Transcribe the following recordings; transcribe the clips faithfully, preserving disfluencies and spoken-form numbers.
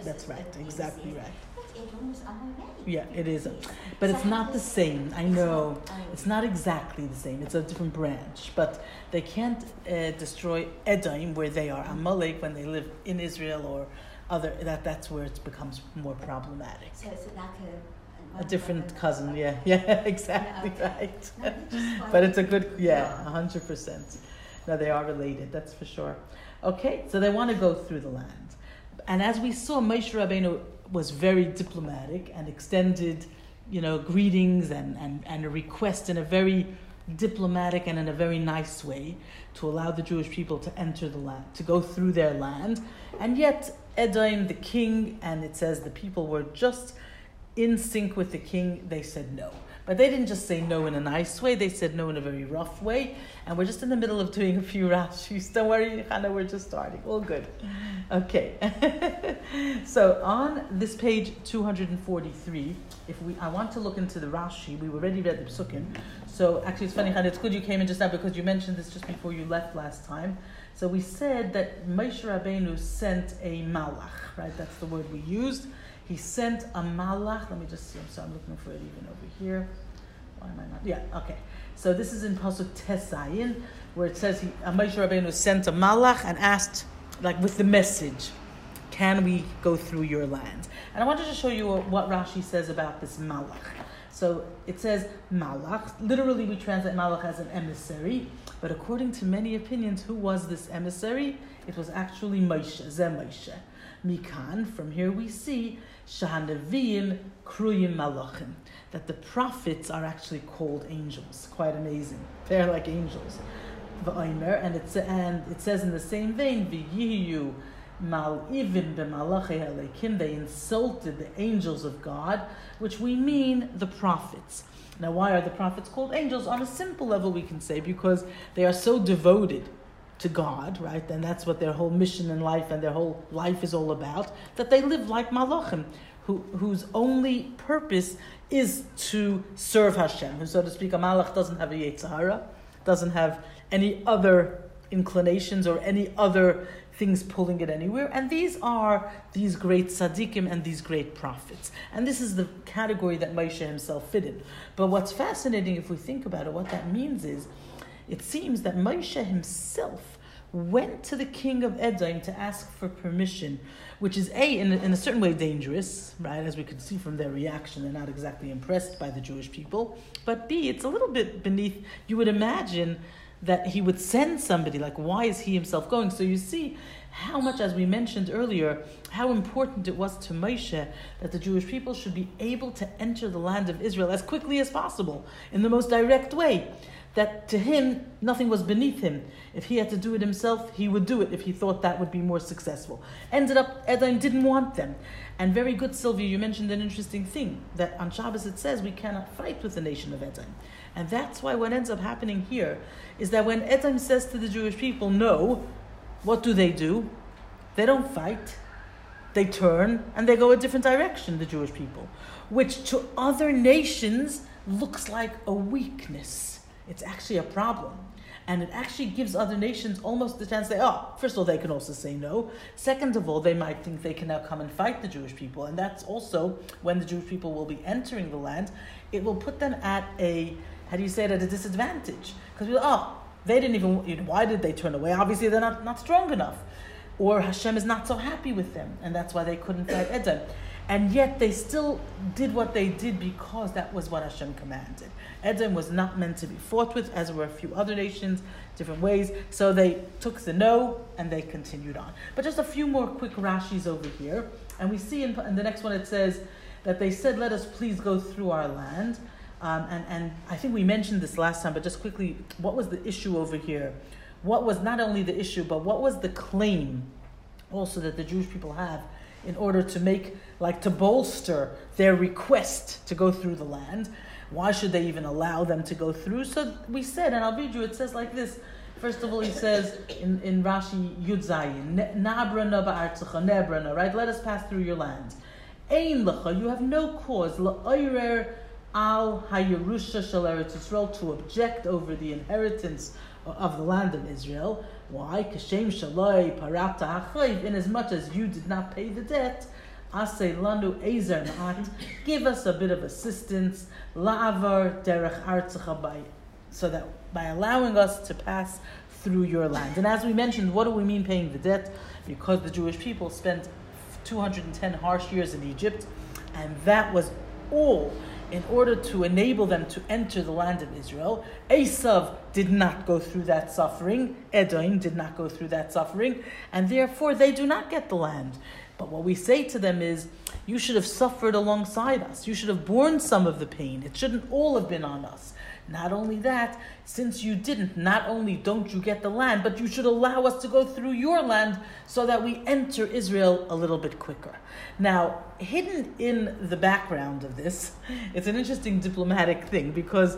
That's right. Exactly right. But Edom was on their land. Yeah, it is. But it's not the same. I know. It's not exactly the same. It's a different branch. But they can't uh, destroy Edom where they are. Amalek, when they live in Israel or other, that that's where it becomes more problematic. So it's like a... A different cousin, yeah. Yeah, exactly Yeah, okay. right. No, they just But it's a good, yeah, Yeah. one hundred percent. No, they are related, that's for sure. Okay, so they want to go through the land. And as we saw, Moshe Rabbeinu was very diplomatic and extended, you know, greetings and, and, and a request in a very diplomatic and in a very nice way to allow the Jewish people to enter the land, to go through their land. And yet, Edom, the king, and it says the people were just in sync with the king, they said no. But they didn't just say no in a nice way, they said no in a very rough way. And we're just in the middle of doing a few Rashis. Don't worry, Hannah, we're just starting. All good. Okay. So on this page two hundred forty-three, if we, I want to look into the Rashi. We already read the Psukim. So actually it's funny, Hannah, it's good you came in just now because you mentioned this just before you left last time. So we said that Moshe Rabbeinu sent a malach, right? That's the word we used. He sent a malach. Let me just see. I'm sorry, I'm looking for it even over here. Why am I not? Yeah, okay. So this is in Pasuk Tesayin, where it says he, uh, Moshe Rabbeinu sent a malach and asked, like with the message, can we go through your land? And I wanted to show you what Rashi says about this malach. So it says malach. Literally, we translate malach as an emissary. But according to many opinions, who was this emissary? It was actually Moshe, Zeh Moshe. Mikan, from here we see Shahanaviyim Kruyim Malachim, that the prophets are actually called angels. Quite amazing. They're like angels. V'omer, and it and it says in the same vein, V'yiyu Mal'ivim b'malachei halekim, they insulted the angels of God, which we mean the prophets. Now, why are the prophets called angels? On a simple level, we can say because they are so devoted to God, right? And that's what their whole mission in life and their whole life is all about, that they live like malachim, who, whose only purpose is to serve Hashem. Who, so to speak, a malach doesn't have a yetzer hara, doesn't have any other inclinations or any other things pulling it anywhere. And these are these great tzaddikim and these great prophets. And this is the category that Moshe himself fit in. But what's fascinating, if we think about it, what that means is, it seems that Moshe himself went to the king of Edom to ask for permission, which is A, in a, in a certain way dangerous, right? As we could see from their reaction, they're not exactly impressed by the Jewish people. But B, it's a little bit beneath, you would imagine that he would send somebody, like why is he himself going? So you see how much, as we mentioned earlier, how important it was to Moshe that the Jewish people should be able to enter the land of Israel as quickly as possible, in the most direct way. That to him, nothing was beneath him. If he had to do it himself, he would do it if he thought that would be more successful. Ended up, Edom didn't want them. And very good, Sylvia, you mentioned an interesting thing, that on Shabbos it says we cannot fight with the nation of Edom. And that's why what ends up happening here is that when Edom says to the Jewish people, no, what do they do? They don't fight. They turn and they go a different direction, the Jewish people, which to other nations looks like a weakness. It's actually a problem. And it actually gives other nations almost the chance to say, oh, first of all, they can also say no. Second of all, they might think they can now come and fight the Jewish people. And that's also when the Jewish people will be entering the land, it will put them at a, how do you say it, at a disadvantage. Because we're, oh, they didn't even, you know, why did they turn away? Obviously, they're not, not strong enough. Or Hashem is not so happy with them. And that's why they couldn't fight Edom. And yet they still did what they did because that was what Hashem commanded. Edom was not meant to be fought with, as were a few other nations, different ways. So they took the no and they continued on. But just a few more quick Rashis over here. And we see in, in the next one it says that they said, let us please go through our land. Um, and, and I think we mentioned this last time, but just quickly, what was the issue over here? What was not only the issue, but what was the claim also that the Jewish people have in order to make, like to bolster their request to go through the land? Why should they even allow them to go through? So we said, and I'll read you, it says like this. First of all, he says in, in Rashi Yud Zayin, Nabrana ba'artzecha, Nebrana, right? Let us pass through your land. Ein lecha, you have no cause, la'oirer al hayerusha shel Eretz Yisrael, to object over the inheritance of the land of Israel. Why? Kashem shaloi parata hachayv, in as much as you did not pay the debt, Asay lanu ezer ma'at, give us a bit of assistance, la'avar derech artzecha bay, so that by allowing us to pass through your land. And as we mentioned, what do we mean paying the debt? Because the Jewish people spent two hundred ten harsh years in Egypt, and that was all in order to enable them to enter the land of Israel. Esav did not go through that suffering. Edom did not go through that suffering, and therefore they do not get the land. But what we say to them is, you should have suffered alongside us. You should have borne some of the pain. It shouldn't all have been on us. Not only that, since you didn't, not only don't you get the land, but you should allow us to go through your land so that we enter Israel a little bit quicker. Now, hidden in the background of this, it's an interesting diplomatic thing, because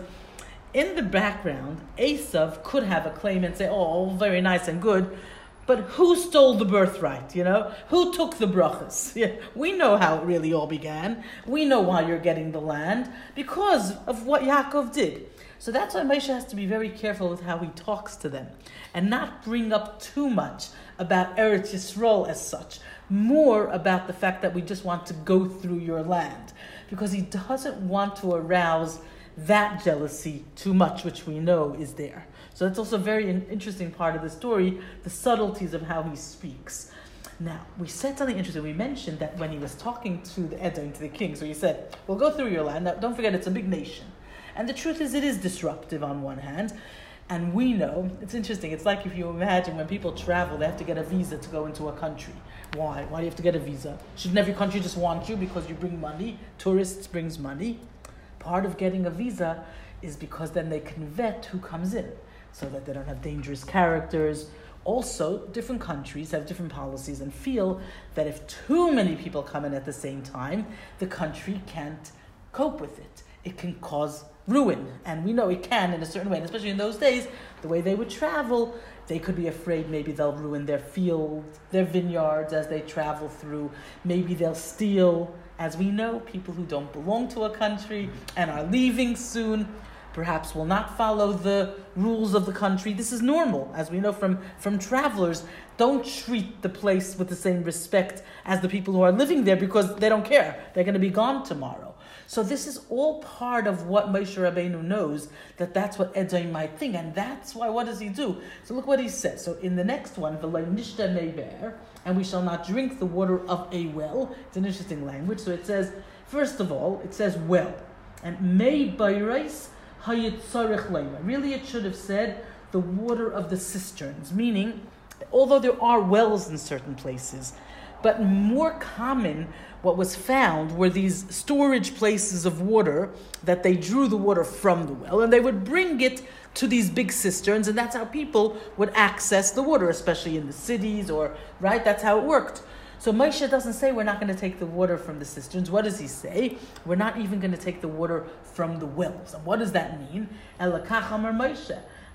in the background, Esav could have a claim and say, oh, very nice and good, but who stole the birthright, you know? Who took the brachas? Yeah, we know how it really all began. We know why you're getting the land, because of what Yaakov did. So that's why Moshe has to be very careful with how he talks to them, and not bring up too much about Eretz Yisrael as such, more about the fact that we just want to go through your land, because he doesn't want to arouse that jealousy too much, which we know is there. So that's also a very interesting part of the story, the subtleties of how he speaks. Now, we said something interesting. We mentioned that when he was talking to the Edom, to the king, so he said, we'll go through your land. Now, don't forget, it's a big nation. And the truth is, it is disruptive on one hand. And we know, it's interesting, it's like if you imagine when people travel, they have to get a visa to go into a country. Why? Why do you have to get a visa? Shouldn't every country just want you because you bring money? Tourists brings money. Part of getting a visa is because then they can vet who comes in, so that they don't have dangerous characters. Also, different countries have different policies and feel that if too many people come in at the same time, the country can't cope with it. It can cause ruin, and we know it can in a certain way, and especially in those days, the way they would travel, they could be afraid maybe they'll ruin their fields, their vineyards as they travel through. Maybe they'll steal. As we know, people who don't belong to a country and are leaving soon perhaps will not follow the rules of the country. This is normal, as we know from, from travelers. Don't treat the place with the same respect as the people who are living there, because they don't care. They're going to be gone tomorrow. So this is all part of what Moshe Rabbeinu knows, that that's what Edom might think, and that's why, what does he do? So look what he says. So in the next one, V'lo nishta me'ber, and we shall not drink the water of a well. It's an interesting language. So it says, first of all, it says well. And me bayrais hayitzarech leima. Really, it should have said the water of the cisterns, meaning, although there are wells in certain places, but more common, what was found were these storage places of water that they drew the water from the well, and they would bring it to these big cisterns, and that's how people would access the water, especially in the cities, or, right, that's how it worked. So Moshe doesn't say we're not going to take the water from the cisterns. What does he say? We're not even going to take the water from the wells. And what does that mean? Elakach amar Moshe.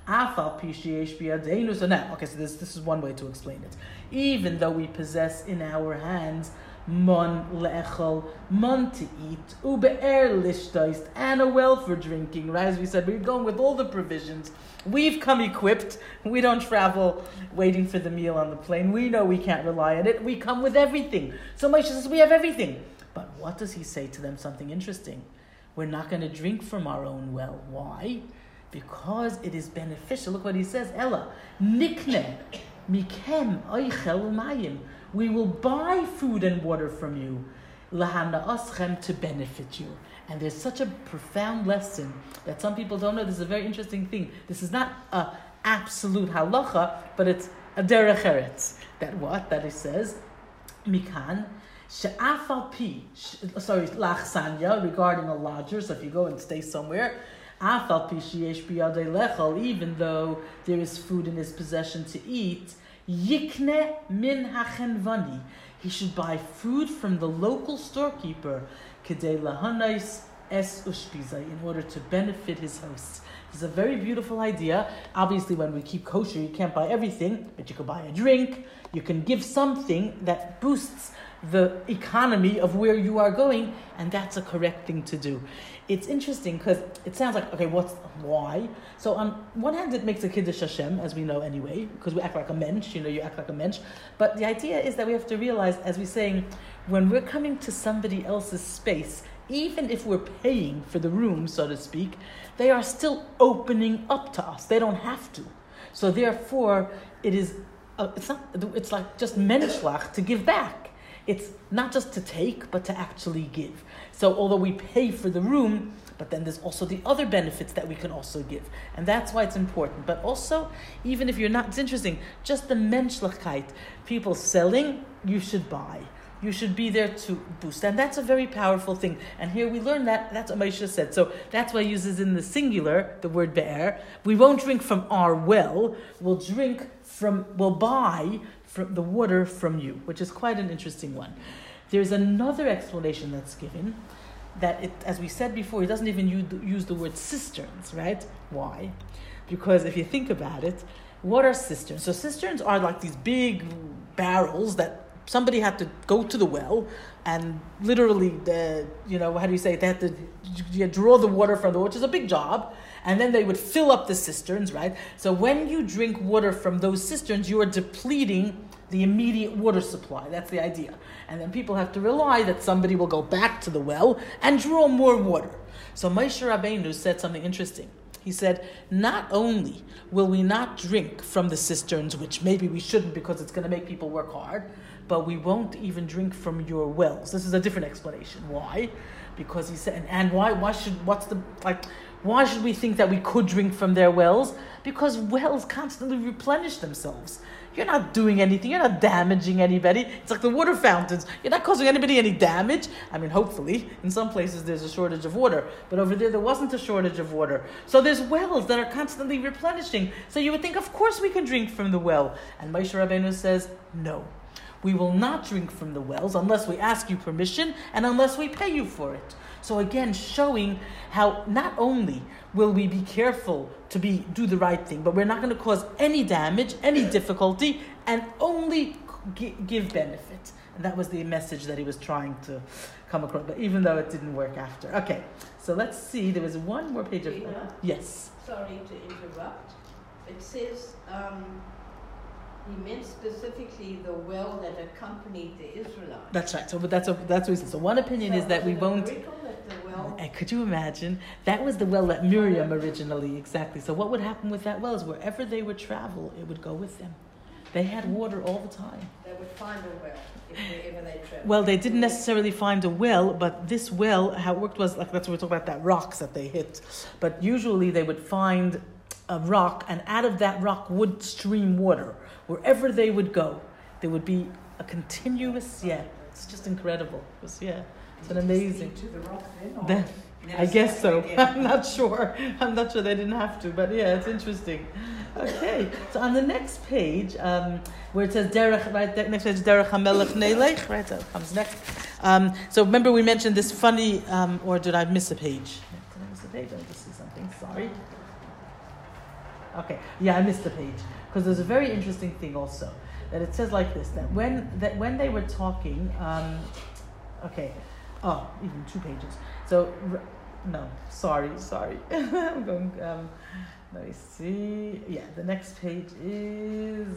So now, okay, so this, this is one way to explain it. Even though we possess in our hands mon le'echol, mon to eat, ube'er lishtoist, and a well for drinking, right? As we said, we're going with all the provisions. We've come equipped. We don't travel waiting for the meal on the plane. We know we can't rely on it. We come with everything. So Moshe says, we have everything. But what does he say to them? Something interesting. We're not going to drink from our own well. Why? Because it is beneficial. Look what he says. Ella, nikne, mikem, oichel umayim. We will buy food and water from you, lahana aschem, to benefit you. And there's such a profound lesson that some people don't know. This is a very interesting thing. This is not a absolute halacha, but it's a derech eretz. That what? That it says, mikan, she'afal pi, sorry, lachsanya, regarding a lodger. So if you go and stay somewhere, afal pi sheyesh biyadei lechol, even though there is food in his possession to eat, yikne min hachenvani, he should buy food from the local storekeeper, kedei lahanais es ushpiza, in order to benefit his hosts. It's a very beautiful idea. Obviously, when we keep kosher, you can't buy everything, but you can buy a drink. You can give something that boosts the economy of where you are going, and that's a correct thing to do. It's interesting because it sounds like, okay, what's why? So on one hand, it makes a kiddush Hashem, as we know anyway, because we act like a mensch, you know, you act like a mensch. But the idea is that we have to realize, as we're saying, when we're coming to somebody else's space, even if we're paying for the room, so to speak, they are still opening up to us. They don't have to. So therefore, it is, uh, it's not, it's like just menschlach to give back. It's not just to take, but to actually give. So although we pay for the room, but then there's also the other benefits that we can also give. And that's why it's important. But also, even if you're not, it's interesting, just the menschlichkeit, people selling, you should buy. You should be there to boost. And that's a very powerful thing. And here we learn that, that's what Moshe said. So that's why he uses in the singular, the word be'er. We won't drink from our well, we'll drink from, we'll buy from the water from you, which is quite an interesting one. There's another explanation that's given, that it, as we said before, he doesn't even use the, use the word cisterns, right? Why? Because if you think about it, what are cisterns? So cisterns are like these big barrels that somebody had to go to the well and literally, the, you know, how do you say it? They had to you draw the water from the well, which is a big job. And then they would fill up the cisterns, right? So when you drink water from those cisterns, you are depleting the immediate water supply. That's the idea. And then people have to rely that somebody will go back to the well and draw more water. So Moshe Rabbeinu said something interesting. He said, not only will we not drink from the cisterns, which maybe we shouldn't because it's going to make people work hard, but we won't even drink from your wells. This is a different explanation. Why? Because he said, and, and why? Why should? What's the like? Why should we think that we could drink from their wells? Because wells constantly replenish themselves. You're not doing anything. You're not damaging anybody. It's like the water fountains. You're not causing anybody any damage. I mean, hopefully, in some places there's a shortage of water. But over there, there wasn't a shortage of water. So there's wells that are constantly replenishing. So you would think, of course we can drink from the well. And Moshe Rabbeinu says, no. We will not drink from the wells unless we ask you permission and unless we pay you for it. So again, showing how not only will we be careful to be do the right thing, but we're not going to cause any damage, any difficulty, and only g- give benefit. And that was the message that he was trying to come across, but even though it didn't work after. Okay, so let's see. There was one more page of... Lena, yes. Sorry to interrupt. It says... Um, He meant specifically the well that accompanied the Israelites. That's right. So, but that's a, that's what he said. So one opinion so is that we won't. That the well... And could you imagine? That was the well that Miriam originally, exactly. So what would happen with that well is wherever they would travel, it would go with them. They had water all the time. They would find a well if they, ever they traveled. Well, they didn't necessarily find a well, but this well, how it worked was like that's what we're talking about, that rocks that they hit. But usually they would find a rock, and out of that rock would stream water. Wherever they would go, there would be a continuous, yeah, it's just incredible. It was, yeah, it's an amazing. To the rock then, then I guess so. I'm not sure. I'm not sure they didn't have to, but yeah, it's interesting. Okay, so on the next page, um, where it says Derech, right, next page, Derech HaMelech Neilech, right, that comes next. Um, so remember we mentioned this funny, um, or did I miss a page? Did I miss a page? I just see something, sorry. Okay, yeah, I missed the page. Because there's a very interesting thing also, that it says like this, that when that when they were talking, um, okay, oh, even two pages. So, no, sorry, sorry. I'm going, um, let me see. Yeah, the next page is,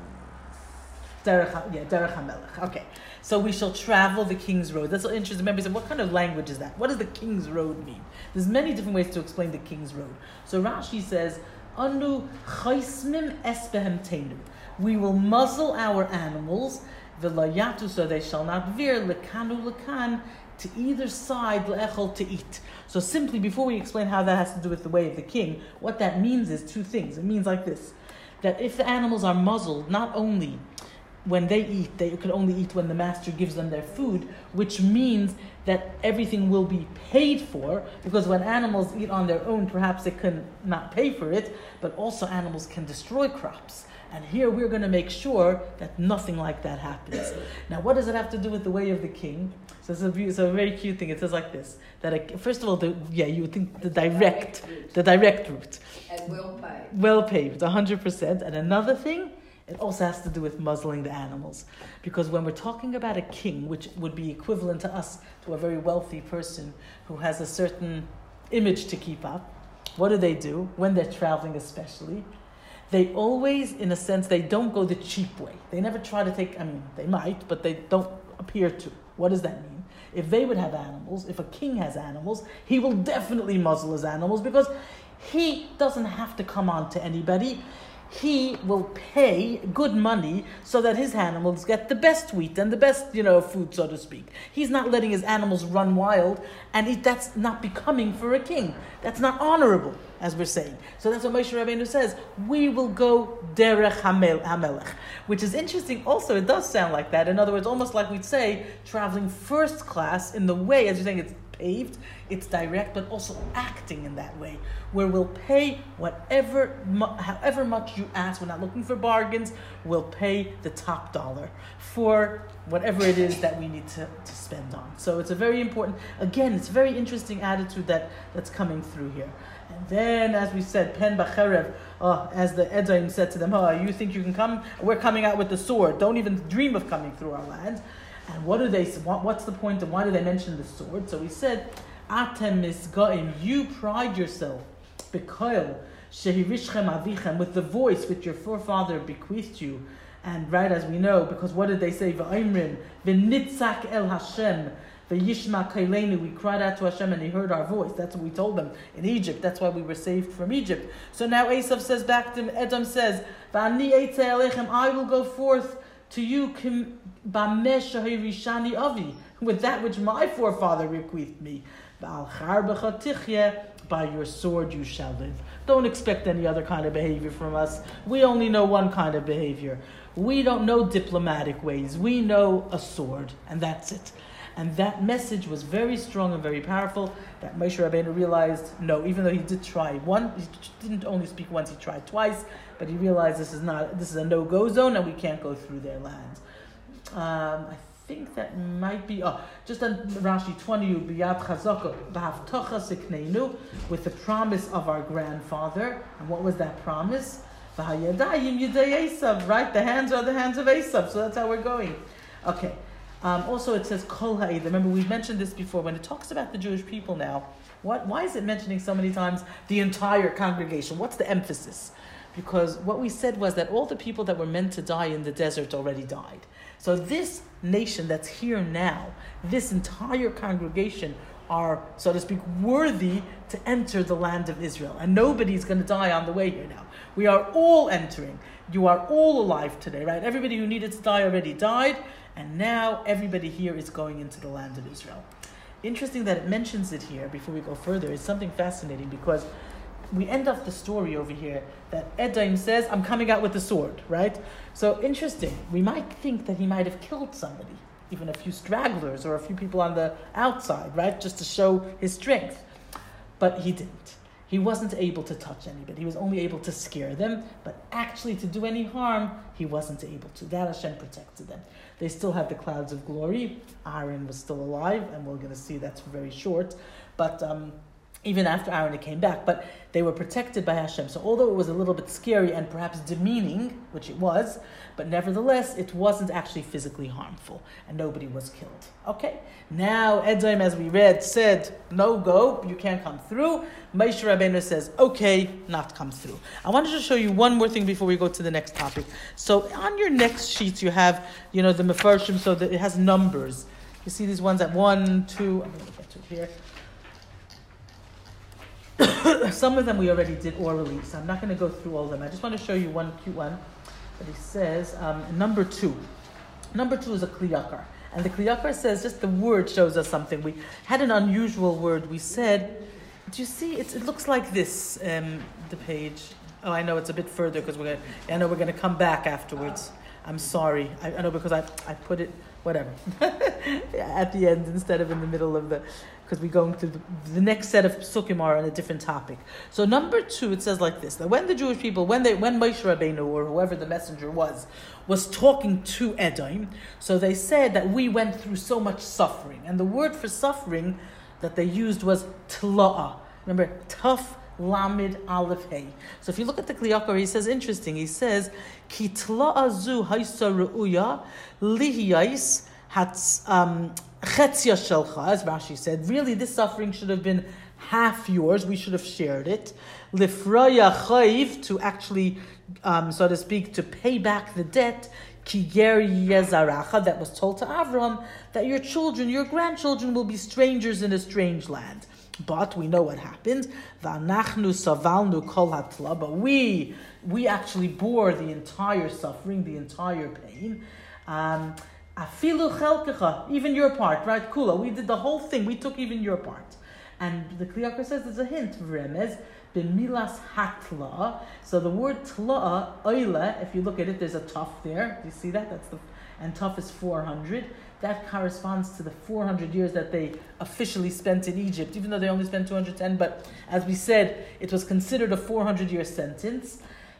Derech, yeah, Derech HaMelech. Okay, so we shall travel the King's Road. That's so interesting. Remember, he said, what kind of language is that? What does the King's Road mean? There's many different ways to explain the King's Road. So Rashi says, Anu chaismim esbehem teinu. We will muzzle our animals, v'layatu, so they shall not veer, lekanu lekan, to either side, le'echol, to eat. So simply, before we explain how that has to do with the way of the king, what that means is two things. It means like this, that if the animals are muzzled, not only when they eat, they can only eat when the master gives them their food, which means that everything will be paid for, because when animals eat on their own, perhaps they can not pay for it, but also animals can destroy crops. And here we're going to make sure that nothing like that happens. Now, what does it have to do with the way of the king? So it's a, it's a very cute thing. It says like this, that a, first of all, the, yeah, you would think the direct, the direct route. And well paid. Well paid, one hundred percent. And another thing, it also has to do with muzzling the animals. Because when we're talking about a king, which would be equivalent to us, to a very wealthy person who has a certain image to keep up, what do they do when they're traveling especially? They always, in a sense, they don't go the cheap way. They never try to take, I mean, they might, but they don't appear to. What does that mean? If they would have animals, if a king has animals, he will definitely muzzle his animals because he doesn't have to come on to anybody. He will pay good money so that his animals get the best wheat and the best, you know, food, so to speak. He's not letting his animals run wild, and he, that's not becoming for a king. That's not honorable, as we're saying. So that's what Moshe Rabbeinu says. We will go derech hamelech, which is interesting. Also, it does sound like that. In other words, almost like we'd say traveling first class in the way, as you're saying, it's paved, it's direct, but also acting in that way, where we'll pay whatever, however much you ask. We're not looking for bargains. We'll pay the top dollar for whatever it is that we need to, to spend on. So it's a very important, again, it's a very interesting attitude that, that's coming through here. And then, as we said, pen bacherev, oh, as the Edom said to them, oh, you think you can come? We're coming out with the sword. Don't even dream of coming through our land. And what do they? What, what's the point, and why do they mention the sword? So he said, "Atem misgaim, you pride yourself, b'koil shehirishchem avichem, with the voice which your forefather bequeathed you." And right, as we know, because what did they say? V'aimrim v'nitzak el Hashem v'yishma kailenu. We cried out to Hashem, and He heard our voice. That's what we told them in Egypt. That's why we were saved from Egypt. So now Esav says back to him. Edom says, "V'ani eitzei alechem, I will go forth to you with that which my forefather bequeathed me. By your sword you shall live." Don't expect any other kind of behavior from us. We only know one kind of behavior. We don't know diplomatic ways. We know a sword, and that's it. And that message was very strong and very powerful, that Moshe Rabbeinu realized, no, even though he did try one, he didn't only speak once, he tried twice, but he realized this is not, this is a no-go zone, and we can't go through their land. Um, I think that might be, oh, just on Rashi twenty, b'yad chazaka, b'havtocha sikneinu, with the promise of our grandfather. And what was that promise? V'hayadayim yidei Esav, right? The hands are the hands of Esav, so that's how we're going. Okay. Um, also, it says Kol Ha'id. Remember, we've mentioned this before. When it talks about the Jewish people now, what? Why is it mentioning so many times the entire congregation? What's the emphasis? Because what we said was that all the people that were meant to die in the desert already died. So this nation that's here now, this entire congregation are, so to speak, worthy to enter the land of Israel. And nobody's going to die on the way here now. We are all entering. You are all alive today, right? Everybody who needed to die already died. And now everybody here is going into the land of Israel. Interesting that it mentions it here before we go further. It's something fascinating because we end off the story over here that Edom says, I'm coming out with the sword, right? So interesting. We might think that he might have killed somebody, even a few stragglers or a few people on the outside, right? Just to show his strength. But he didn't. He wasn't able to touch anybody. He was only able to scare them, but actually to do any harm, he wasn't able to. That Hashem protected them. They still had the clouds of glory. Aaron was still alive, and we're going to see that's very short. But um, even after Aaron, it came back. But they were protected by Hashem. So although it was a little bit scary and perhaps demeaning, which it was, but nevertheless, it wasn't actually physically harmful, and nobody was killed. Okay, now Edom, as we read, said, no go, you can't come through. Moshe Rabbeinu says, okay, not come through. I wanted to show you one more thing before we go to the next topic. So on your next sheets, you have, you know, the Mefarshim, so that it has numbers. You see these ones at one, two, I'm going to get to it here. Some of them we already did orally, so I'm not going to go through all of them. I just want to show you one cute one. But he says, um, number two. Number two is a kliyakar. And the kliyakar says, just the word shows us something. We had an unusual word. We said, do you see, it's, it looks like this, um, the page. Oh, I know it's a bit further because we're going to, I know we're going to come back afterwards. I'm sorry. I, I know because I, I put it, whatever, at the end instead of in the middle of the, because we're going to the, the next set of psukim are on a different topic. So number two, it says like this, that when the Jewish people, when they, when Moshe Rabbeinu, or whoever the messenger was, was talking to Edom, so they said that we went through so much suffering. And the word for suffering that they used was tla'ah. Remember, tough, Lamed Aleph Hey. So if you look at the Kliyakar, he says, interesting, he says, Ki tla'ah zu haisa re'uya lihiyais hatz chetzia shelcha, as Rashi said, really this suffering should have been half yours, we should have shared it. Lifraya chayv, to actually, um, so to speak, to pay back the debt. Ki ger yezaracha, that was told to Avraham, that your children, your grandchildren will be strangers in a strange land. But we know what happened. V'anachnu savalnu kol hatla, but we, we actually bore the entire suffering, the entire pain. Um, Afilu chelkecha, even your part, right? Kula, we did the whole thing. We took even your part. And the Kli Yakar says there's a hint, Remez, b'milas hatla. So the word tla, oile, if you look at it, there's a tuf there. Do you see that? That's the, and tuf is four hundred. That corresponds to the four hundred years that they officially spent in Egypt, even though they only spent two hundred ten. But as we said, it was considered a four hundred year sentence.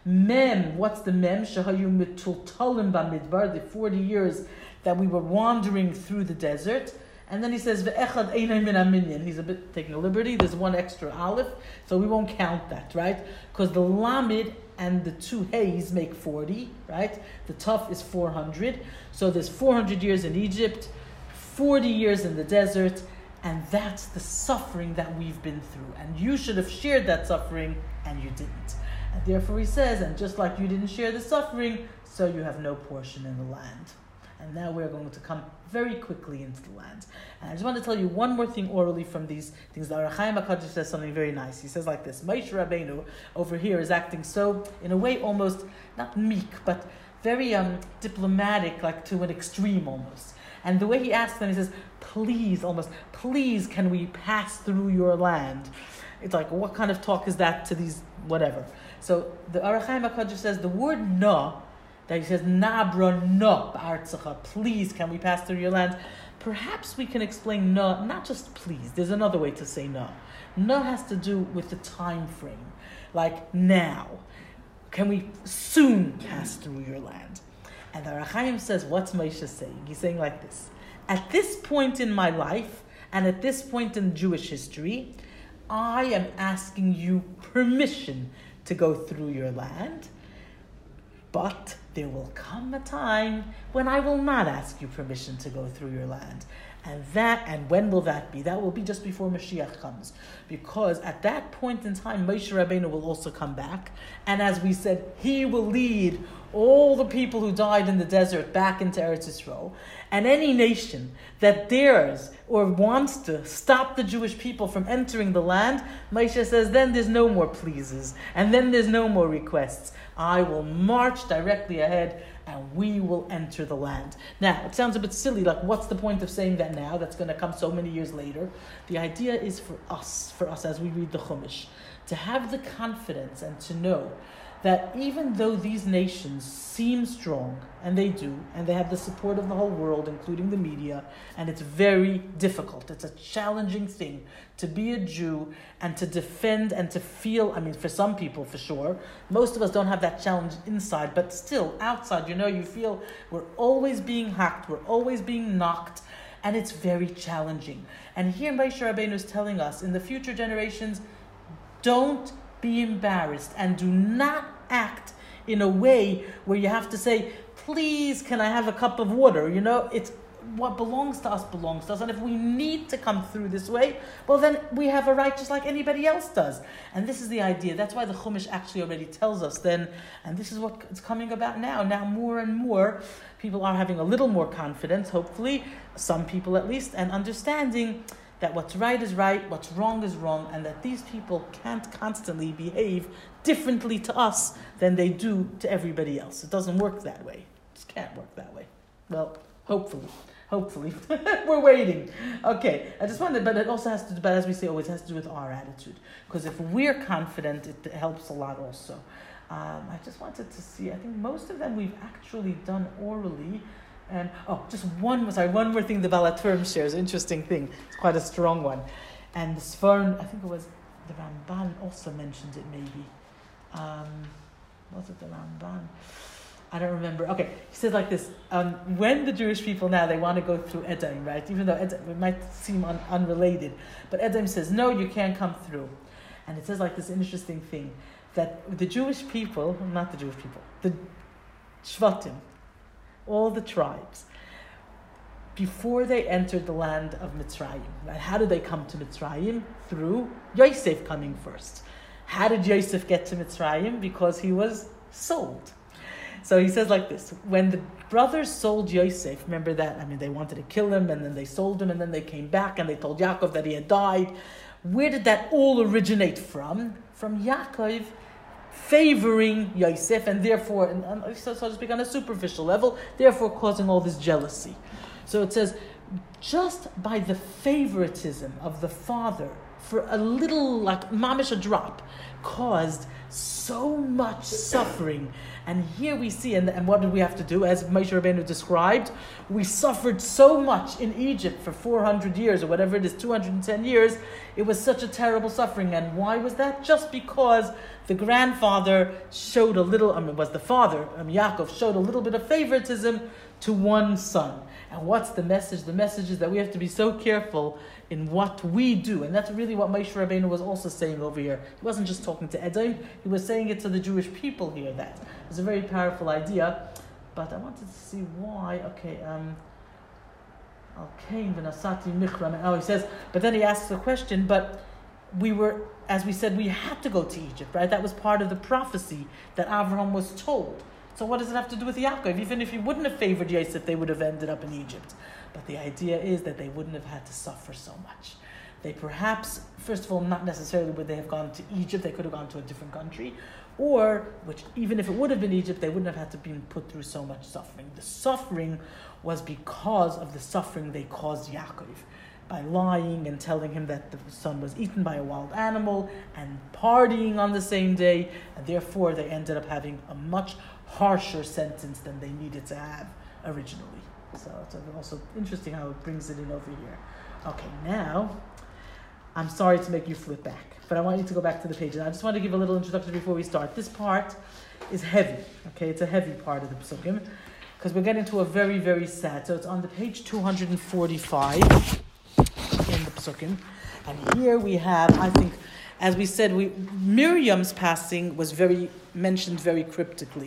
Mem, what's the mem? Shahayu mitultalim bamidbar, the forty years that we were wandering through the desert. And then he says, Ve'echad einay min aminyan. He's a bit taking a liberty. There's one extra aleph, so we won't count that, right? Because the lamid and the two hays make forty, right? The tuf is four hundred. So there's four hundred years in Egypt, forty years in the desert, and that's the suffering that we've been through. And you should have shared that suffering, and you didn't. And therefore he says, and just like you didn't share the suffering, so you have no portion in the land. And now we're going to come very quickly into the land. And I just want to tell you one more thing orally from these things. The Ohr HaChaim HaKadosh says something very nice. He says like this, Moshe Rabbeinu over here is acting so, in a way almost, not meek, but very um, diplomatic, like to an extreme almost. And the way he asks them, he says, please, almost, please can we pass through your land? It's like, what kind of talk is that to these, whatever. So the Ohr HaChaim HaKadosh says the word no, that he says, Nabra no ba'artzacha, please can we pass through your land? Perhaps we can explain no, not just please. There's another way to say no. No has to do with the time frame. Like now. Can we soon pass through your land? And the Ohr HaChaim says, what's Moshe saying? He's saying like this. At this point in my life, and at this point in Jewish history, I am asking you permission to go through your land. But there will come a time when I will not ask you permission to go through your land. And that, and when will that be? That will be just before Mashiach comes. Because at that point in time, Moshe Rabbeinu will also come back. And as we said, he will lead all the people who died in the desert back into Eretz Yisrael. And any nation that dares or wants to stop the Jewish people from entering the land, Moshe says, then there's no more pleases. And then there's no more requests. I will march directly ahead and we will enter the land. Now, it sounds a bit silly, like what's the point of saying that now? That's going to come so many years later. The idea is for us, for us as we read the Chumash, to have the confidence and to know that even though these nations seem strong, and they do, and they have the support of the whole world, including the media, and it's very difficult. It's a challenging thing to be a Jew and to defend and to feel, I mean, for some people, for sure. Most of us don't have that challenge inside, but still, outside, you know, you feel we're always being hacked, we're always being knocked, and it's very challenging. And here Moshe Rabbeinu is telling us, in the future generations, don't be embarrassed and do not act in a way where you have to say, please, can I have a cup of water? You know, it's what belongs to us belongs to us. And if we need to come through this way, well, then we have a right just like anybody else does. And this is the idea. That's why the Chumash actually already tells us then, and this is what it's coming about now. Now more and more people are having a little more confidence, hopefully, some people at least, and understanding that what's right is right, what's wrong is wrong, and that these people can't constantly behave differently to us than they do to everybody else. It doesn't work that way. It just can't work that way. Well, hopefully. Hopefully. We're waiting. Okay, I just wanted, but it also has to do, but as we say, always has to do with our attitude. Because if we're confident, it helps a lot also. Um, I just wanted to see, I think most of them we've actually done orally. And oh, just one sorry, one more thing the Baal HaTurim shares, interesting thing. It's quite a strong one. And the Sfarim, I think it was the Ramban also mentioned it maybe. Um, was it the Ramban? I don't remember. Okay, he said like this, um, when the Jewish people now, they want to go through Edom, right? Even though Edom, it might seem un- unrelated. But Edom says, no, you can't come through. And it says like this interesting thing, that the Jewish people, not the Jewish people, the Shvatim, all the tribes, before they entered the land of Mitzrayim, right? How did they come to Mitzrayim? Through Yosef coming first. How did Yosef get to Mitzrayim? Because he was sold. So he says like this: when the brothers sold Yosef, remember that? I mean, they wanted to kill him, and then they sold him, and then they came back and they told Yaakov that he had died. Where did that all originate from? From Yaakov favoring Yosef, and therefore, and, and, so, so to speak, on a superficial level, therefore causing all this jealousy. So it says, just by the favoritism of the father for a little, like mamish, a drop, caused so much suffering. And here we see, and, and what did we have to do? As Moshe Rabbeinu described, we suffered so much in Egypt for four hundred years, or whatever it is, two hundred ten years. It was such a terrible suffering. And why was that? Just because the grandfather showed a little, I mean, it was the father, um, Yaakov, showed a little bit of favoritism to one son. And what's the message? The message is that we have to be so careful in what we do. And that's really what Moshe Rabbeinu was also saying over here. He wasn't just talking to Edom, he was saying it to the Jewish people here. That is a very powerful idea. But I wanted to see why. Okay, um, oh, he says, but then he asks the question, but we were, as we said, we had to go to Egypt, right? That was part of the prophecy that Avraham was told. So what does it have to do with Yaakov? Even if he wouldn't have favored Yosef, they would have ended up in Egypt. But the idea is that they wouldn't have had to suffer so much. They perhaps, first of all, not necessarily would they have gone to Egypt, they could have gone to a different country, or, which even if it would have been Egypt, they wouldn't have had to be put through so much suffering. The suffering was because of the suffering they caused Yaakov, by lying and telling him that the son was eaten by a wild animal and partying on the same day, and therefore they ended up having a much harsher sentence than they needed to have originally. So it's also interesting how it brings it in over here. Okay, now, I'm sorry to make you flip back, but I want you to go back to the page. And I just want to give a little introduction before we start. This part is heavy, okay? It's a heavy part of the Pesukim, because we're getting to a very, very sad. So it's on the page two hundred forty-five in the Pesukim. And here we have, I think, as we said, we Miriam's passing was very mentioned very cryptically.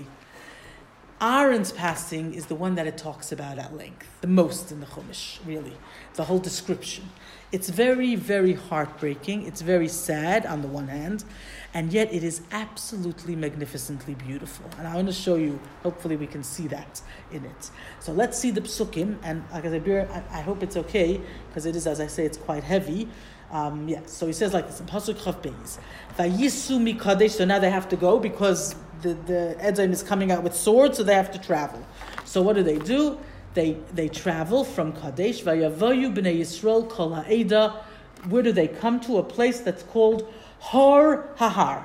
Aaron's passing is the one that it talks about at length, the most in the Chumash, really, the whole description. It's very, very heartbreaking. It's very sad on the one hand, and yet it is absolutely magnificently beautiful. And I want to show you, hopefully we can see that in it. So let's see the Psukim, and like I said, I hope it's okay, because it is, as I say, it's quite heavy. Um, yeah, so he says like this, Pasuk Chav Beis, Vayisu mikadesh, so now they have to go because the, the Edom is coming out with swords, so they have to travel. So what do they do? They they travel from Kadesh, Vayavayu b'nei Yisrael kol ha'eda. Where do they come to? A place that's called Har Hahar.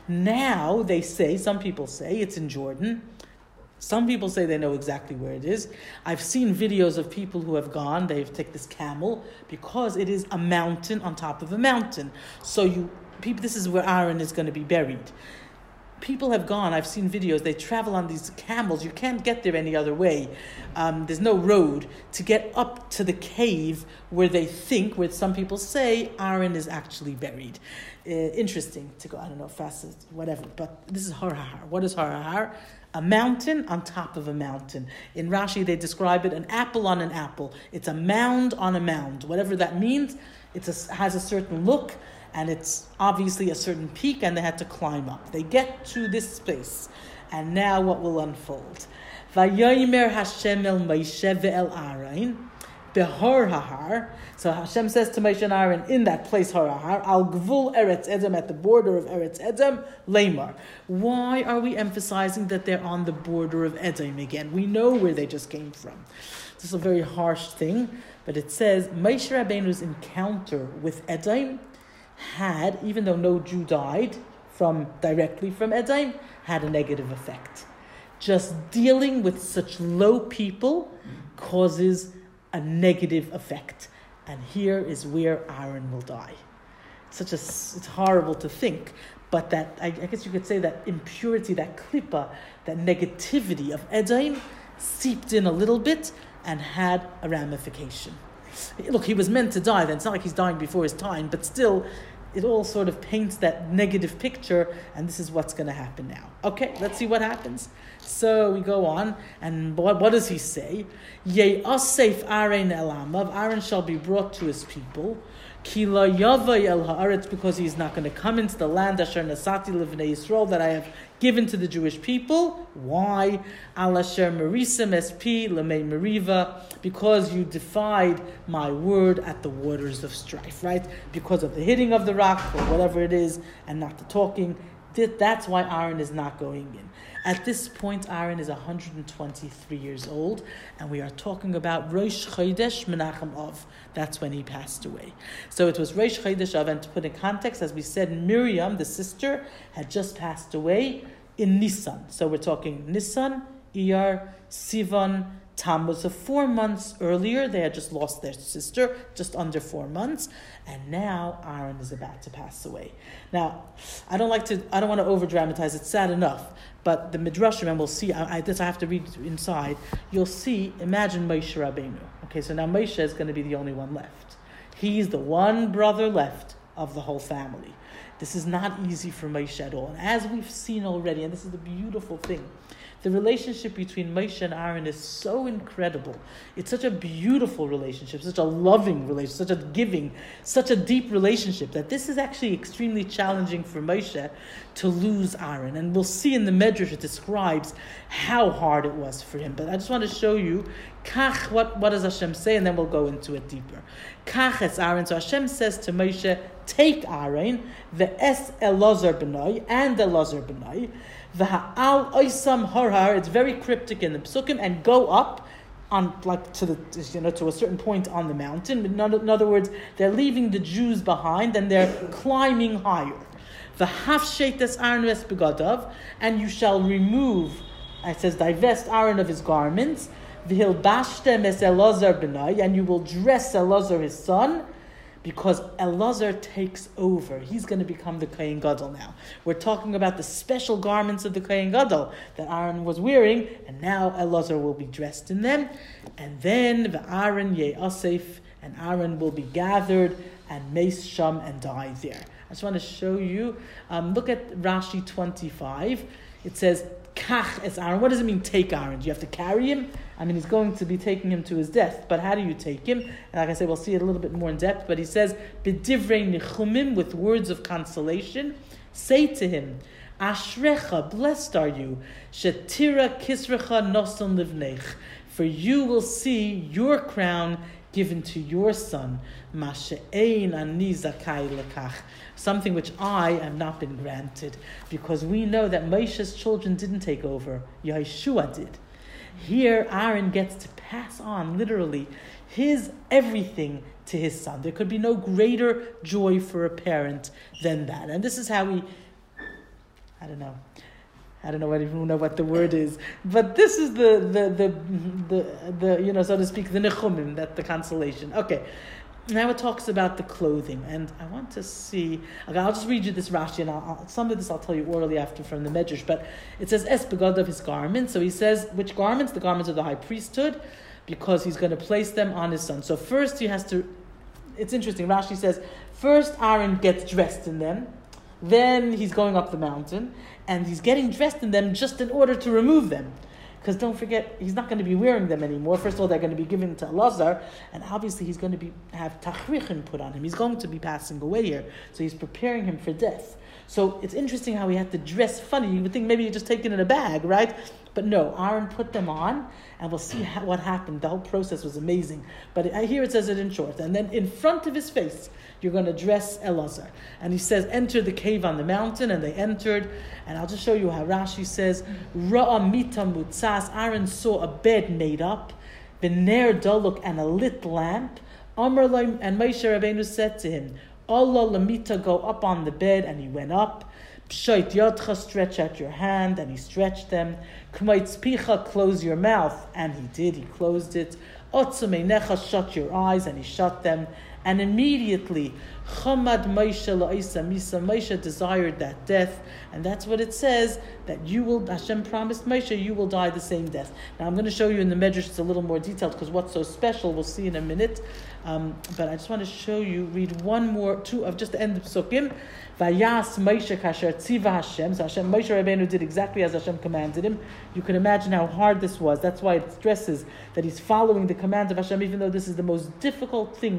Now they say, some people say it's in Jordan. Some people say they know exactly where it is. I've seen videos of people who have gone, they've taken this camel, because it is a mountain on top of a mountain. So you people, this is where Aaron is going to be buried. People have gone, I've seen videos, they travel on these camels. You can't get there any other way. Um, there's no road to get up to the cave where they think, where some people say, Aaron is actually buried. Uh, interesting to go, I don't know, fast, whatever. But this is Har Hahar. What is Har Hahar? A mountain on top of a mountain. In Rashi, they describe it an apple on an apple. It's a mound on a mound. Whatever that means, it has a certain look, and it's obviously a certain peak, and they had to climb up. They get to this place, and now what will unfold? Vayomer Hashem el Moshe ve'el Aaron behar Hahar. So Hashem says to Moshe and Aaron in that place, Har Hahar, al gvul Eretz Edom, at the border of Eretz Edom, Lamar. Why are we emphasizing that they're on the border of Edom again? We know where they just came from. This is a very harsh thing, but it says Moshe Rabbeinu's encounter with Edom had, even though no Jew died from directly from Edom, had a negative effect. Just dealing with such low people causes a negative effect. And here is where Aaron will die. It's such a, it's horrible to think, but that, I, I guess you could say that impurity, that klippa, that negativity of Edom seeped in a little bit and had a ramification. Look, he was meant to die then. It's not like he's dying before his time, but still, it all sort of paints that negative picture, and this is what's going to happen now. Okay, let's see what happens. So we go on, and what, what does he say? Ye'asef Aaron el Amav, Aaron shall be brought to his people. Ki la yavay el haaretz, because he is not going to come into the land asher nasati livnei Yisrael, that I have given to the Jewish people. Why? Al asher marisem espi lemei meriva, because you defied my word at the waters of strife, right? Because of the hitting of the rock or whatever it is, and not the talking. That's why Aaron is not going in. At this point, Aaron is one hundred twenty-three years old, and we are talking about Rosh Chodesh Menachem Av. That's when he passed away. So it was Rosh Chodesh Av, and to put in context, as we said, Miriam, the sister, had just passed away in Nisan. So we're talking Nisan, Iyar, Sivan, Tammuz. So four months earlier, they had just lost their sister, just under four months, and now Aaron is about to pass away. Now, I don't like to, I don't want to over dramatize. It's sad enough, but the midrashim, and we'll see. I, I, this I have to read inside. You'll see. Imagine Moshe Rabbeinu. Okay, so now Moshe is going to be the only one left. He's the one brother left of the whole family. This is not easy for Moshe at all, and as we've seen already, and this is the beautiful thing. The relationship between Moshe and Aaron is so incredible. It's such a beautiful relationship, such a loving relationship, such a giving, such a deep relationship that this is actually extremely challenging for Moshe to lose Aaron. And we'll see in the Medrash it describes how hard it was for him. But I just want to show you, Kach, what, what does Hashem say? And then we'll go into it deeper. Kach es Aaron. So Hashem says to Moshe, take Aaron, the es Elazar b'nai, and Elazar b'nai, V'ha'al oisam har. It's very cryptic in the Psukim, and go up on like to the you know to a certain point on the mountain. In other words, they're leaving the Jews behind and they're climbing higher. V'hafshetes Aaron es begadav, and you shall remove. It says divest Aaron of his garments. V'hilbashtem es Elazar b'nai, and you will dress Elazar his son. Because Elazar takes over. He's going to become the Kohen Gadol now. We're talking about the special garments of the Kohen Gadol that Aaron was wearing, and now Elazar will be dressed in them. And then the Aaron Ye'asef, and Aaron will be gathered and Meis Sham and die there. I just want to show you. Um, look at Rashi twenty-five. It says, Kach es Aaron. What does it mean, take Aaron? Do you have to carry him? I mean, he's going to be taking him to his death, but how do you take him? And like I said, we'll see it a little bit more in depth, but he says, B'divrei nichumim, with words of consolation, say to him, Ashrecha, blessed are you, Shetira kisrecha noson livnech, for you will see your crown given to your son, Mashe'ein ani zakai lekach, something which I have not been granted, because we know that Moshe's children didn't take over, Yeshua did. Here, Aaron gets to pass on, literally, his everything to his son. There could be no greater joy for a parent than that. And this is how we, I don't know, I don't know what even know what the word is, but this is the the the the, the you know, so to speak, the nechumim, that the consolation. Okay. Now it talks about the clothing, and I want to see. Okay, I'll just read you this Rashi, and I'll, I'll, some of this I'll tell you orally after from the Medrash. But it says es begad of his garments. So he says which garments? The garments of the high priesthood, because he's going to place them on his son. So first he has to. It's interesting. Rashi says first Aaron gets dressed in them, then he's going up the mountain, and he's getting dressed in them just in order to remove them. Because don't forget, he's not going to be wearing them anymore. First of all, they're going to be given to Elazar, and obviously he's going to be have tachrichin put on him. He's going to be passing away here, so he's preparing him for death. So it's interesting how he had to dress funny. You would think maybe he just taken in a bag, right? But no, Aaron put them on, and we'll see how, what happened. The whole process was amazing. But here it says it in short. And then in front of his face, you're going to dress Elazar. And he says, enter the cave on the mountain, and they entered. And I'll just show you how Rashi says, Ra'a mita mutzas, Aaron saw a bed made up, v'ner daluk, and a lit lamp. Amar lo, and Moshe Rabbeinu said to him, Allah lamita, go up on the bed, and he went up. Pshait yadcha, stretch out your hand, and he stretched them. K'maytz picha, close your mouth, and he did, he closed it. Otzum einecha, shut your eyes, and he shut them. And immediately, Chamad Moshe la'isa misa, Moshe desired that death, and that's what it says, that you will, Hashem promised Moshe, you will die the same death. Now I'm going to show you in the Medrash, it's a little more detailed, because what's so special, we'll see in a minute, um, but I just want to show you, read one more, two of just the end of Psukim. Vayas Moshe kasher tziva Hashem, so Hashem, Moshe Rabbeinu did exactly as Hashem commanded him. You can imagine how hard this was. That's why it stresses that he's following the command of Hashem, even though this is the most difficult thing in his life,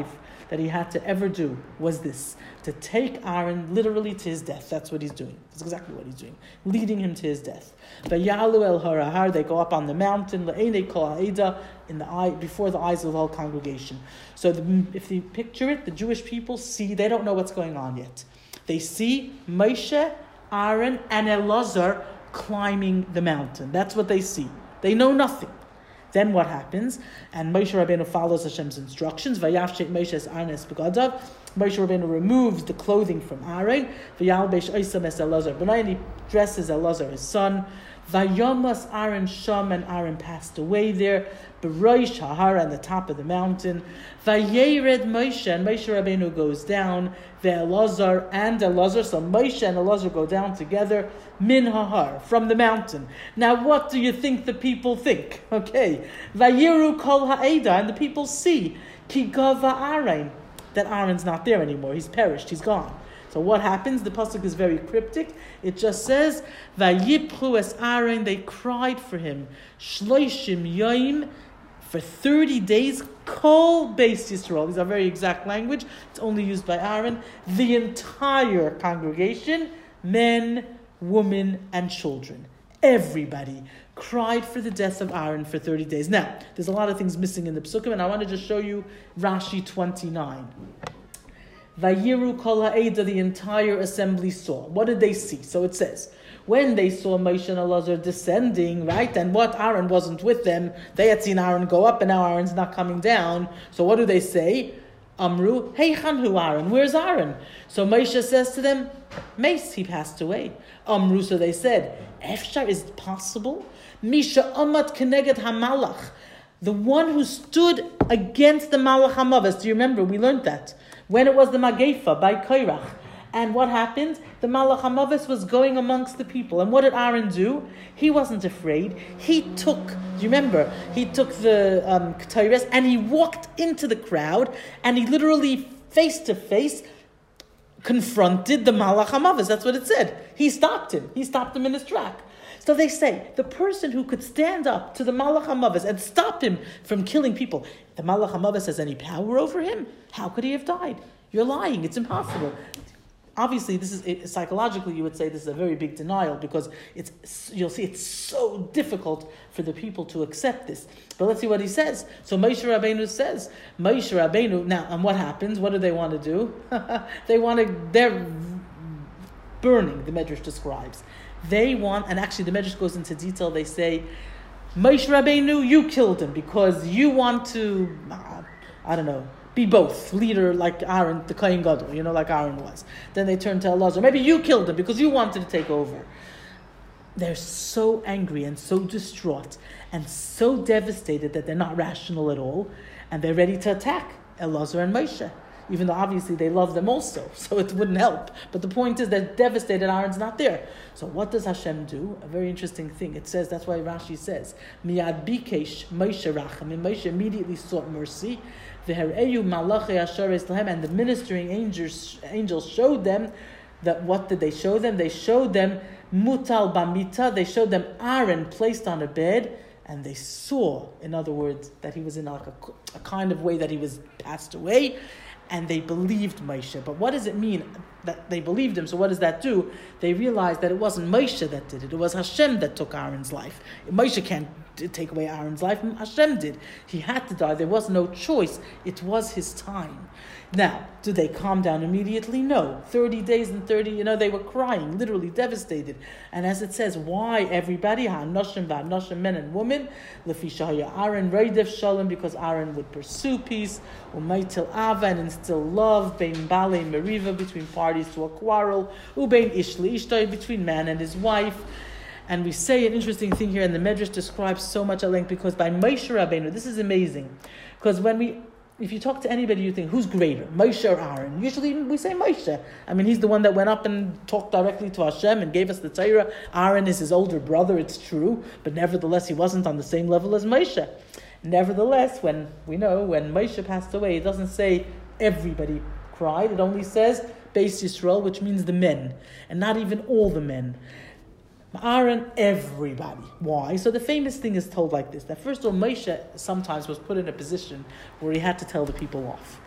life that he had to ever do was this, to take Aaron literally to his death. That's what he's doing. That's exactly what he's doing, leading him to his death. Vayalu el harahar, they go up on the mountain, le'enei kol ha'eda, in the eye, before the eyes of the whole congregation. So the, if you picture it, the Jewish people see, they don't know what's going on yet. They see Moshe, Aaron, and Elazar climbing the mountain. That's what they see. They know nothing. Then what happens? And Moshe Rabbeinu follows Hashem's instructions. Vayafshet Moshe's Arnes begadav. Moshe Rabbeinu removes the clothing from Aaron. Vayalbesh Oisam es Elazar b'nai, and he dresses Elazar his son. Vayomas Aaron Sham, and Aaron passed away there. B'roish Hahar, on the top of the mountain. Vayered Moshe, and Moshe Rabbeinu goes down. Ve'elazar and Elazar, so Moshe and Elazar go down together. Min Hahar, from the mountain. Now what do you think the people think? Okay. Vayiru kol ha'eda, and the people see ki gava Aaron, that Aaron's not there anymore. He's perished. He's gone. So what happens? The pasuk is very cryptic. It just says, "Vayipchu es Aaron." They cried for him, shloishim yom, for thirty days. Kol Beis Yisrael. These are very exact language. It's only used by Aaron. The entire congregation, men, women, and children, everybody cried for the death of Aaron for thirty days. Now, there's a lot of things missing in the psukim, and I want to just show you Rashi twenty-nine. Vayiru kol ha'eda, the entire assembly saw. What did they see? So it says, when they saw Moshe and Elazar descending, right, and what, Aaron wasn't with them, they had seen Aaron go up, and now Aaron's not coming down. So what do they say? Amru, Heichan hu Aaron, where's Aaron? So Moshe says to them, Mace, he passed away. Amru, so they said, Efshar, is it possible? Misha amat keneged hamalach, the one who stood against the Malach HaMavos. Do you remember? We learned that. When it was the Magefa by Kairach. And what happened? The Malach HaMavos was going amongst the people. And what did Aaron do? He wasn't afraid. He took, do you remember? He took the um, Ketores and he walked into the crowd and he literally face to face confronted the Malach HaMavos. That's what it said. He stopped him. He stopped him in his track. So they say, the person who could stand up to the Malach HaMavos and stop him from killing people, the Malach HaMavos has any power over him? How could he have died? You're lying. It's impossible. Obviously, this is it, psychologically, you would say this is a very big denial because it's you'll see it's so difficult for the people to accept this. But let's see what he says. So Moshe Rabbeinu says, Moshe Rabbeinu. Now, and what happens? What do they want to do? they want to. They're burning. The Medrash describes. They want, and actually the Medrash goes into detail. They say, Moshe Rabbeinu, you killed him because you want to, uh, I don't know, be both leader like Aaron, the Kohen Gadol, you know, like Aaron was. Then they turn to Elazar. Maybe you killed him because you wanted to take over. They're so angry and so distraught and so devastated that they're not rational at all, and they're ready to attack Elazar and Moshe. Even though obviously they love them also, so it wouldn't help. But the point is they're devastated, Aaron's not there. So what does Hashem do? A very interesting thing. It says, that's why Rashi says, Miyad bikesh Moshe racham, and Moshe immediately sought mercy. V'hereu malachei ashares lahem, and the ministering angels angels showed them that, what did they show them? They showed them mutal bamita, they showed them Aaron placed on a bed, and they saw, in other words, that he was in like a, a kind of way that he was passed away. And they believed Moshe. But what does it mean that they believed him? So what does that do? They realized that it wasn't Moshe that did it. It was Hashem that took Aaron's life. Moshe can't take away Aaron's life. Hashem did. He had to die. There was no choice. It was his time. Now, do they calm down immediately? No. thirty days and thirty, you know, they were crying, literally devastated. And as it says, why everybody? Ha'anoshim va'anoshim, men and women. Lefishahaya Aaron reidef shalom, because Aaron would pursue peace. Umaitil ava, and instill love. Bein balei meriva, between parties to a quarrel. Ubein ishli ishtoi, between man and his wife. And we say an interesting thing here, and the Medrash describes so much at length, because by Moshe Rabbeinu, this is amazing. Because when we If you talk to anybody, you think, who's greater, Moshe or Aaron? Usually we say Moshe. I mean, he's the one that went up and talked directly to Hashem and gave us the Torah. Aaron is his older brother, it's true, but nevertheless, he wasn't on the same level as Moshe. Nevertheless, when we know, when Moshe passed away, it doesn't say everybody cried. It only says Beis Yisrael, which means the men, and not even all the men. Aaron, everybody. Why? So the famous thing is told like this, that first of all, Moshe sometimes was put in a position where he had to tell the people off.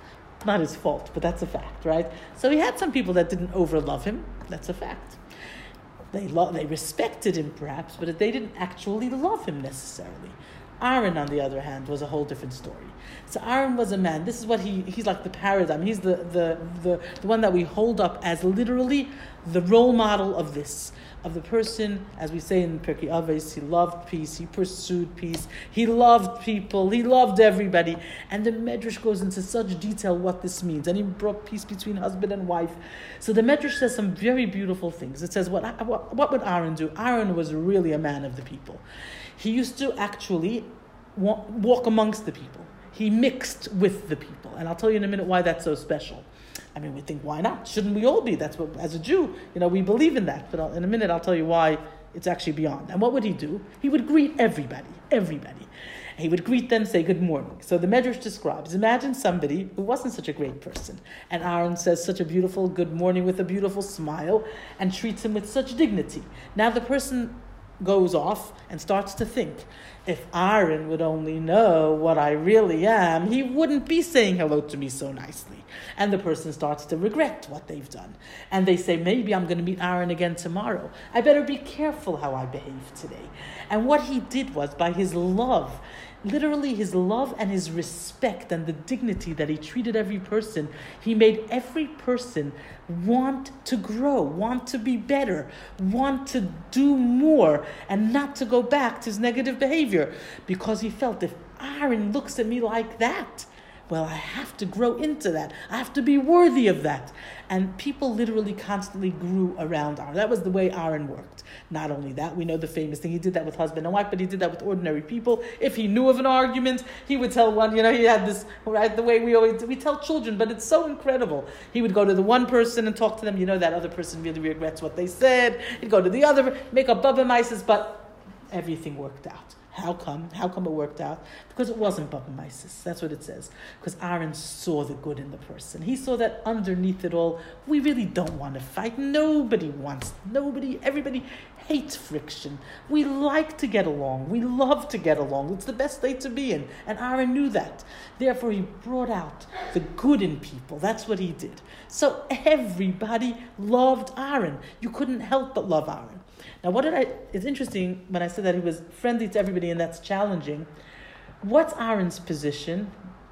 Not his fault, but that's a fact, right? So he had some people that didn't over-love him. That's a fact. They lo- they respected him, perhaps, but they didn't actually love him necessarily. Aaron, on the other hand, was a whole different story. So Aaron was a man. This is what he, he's like the paradigm. He's the, the, the, the one that we hold up as literally the role model of this. Of the person, as we say in Pirkei Avos, he loved peace, he pursued peace, he loved people, he loved everybody. And the Medrash goes into such detail what this means. And he brought peace between husband and wife. So the Medrash says some very beautiful things. It says, what, what, what would Aaron do? Aaron was really a man of the people. He used to actually walk, walk amongst the people. He mixed with the people. And I'll tell you in a minute why that's so special. I mean, we think, why not? Shouldn't we all be? That's what, as a Jew, you know, we believe in that. But I'll, in a minute, I'll tell you why it's actually beyond. And what would he do? He would greet everybody, everybody. He would greet them, say good morning. So the Medrash describes, imagine somebody who wasn't such a great person. And Aaron says such a beautiful good morning with a beautiful smile and treats him with such dignity. Now the person goes off and starts to think, if Aaron would only know what I really am, he wouldn't be saying hello to me so nicely. And the person starts to regret what they've done. And they say, maybe I'm going to meet Aaron again tomorrow. I better be careful how I behave today. And what he did was, by his love, literally his love and his respect and the dignity that he treated every person, he made every person want to grow, want to be better, want to do more, and not to go back to his negative behavior. Because he felt, if Aaron looks at me like that, well, I have to grow into that. I have to be worthy of that. And people literally constantly grew around Aaron. That was the way Aaron worked. Not only that, we know the famous thing, he did that with husband and wife, but he did that with ordinary people. If he knew of an argument, he would tell one, you know, he had this, right, the way we always, we tell children, but it's so incredible. He would go to the one person and talk to them, you know, that other person really regrets what they said. He'd go to the other, make up baba mices, but everything worked out. How come? How come it worked out? Because it wasn't Baba Mises. That's what it says. Because Aaron saw the good in the person. He saw that underneath it all, we really don't want to fight. Nobody wants, nobody, everybody hates friction. We like to get along. We love to get along. It's the best state to be in. And Aaron knew that. Therefore, he brought out the good in people. That's what he did. So everybody loved Aaron. You couldn't help but love Aaron. Now, what did I, it's interesting when I said that he was friendly to everybody and that's challenging. What's Aaron's position,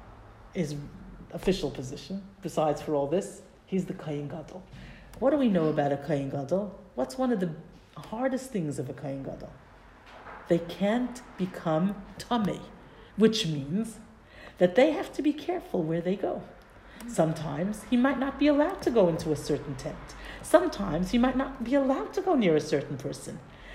his official position, besides for all this? He's the Kohen Gadol. What do we know about a Kohen Gadol? What's one of the hardest things of a Kohen Gadol? They can't become tamei, which means that they have to be careful where they go. Sometimes he might not be allowed to go into a certain tent. Sometimes he might not be allowed to go near a certain person.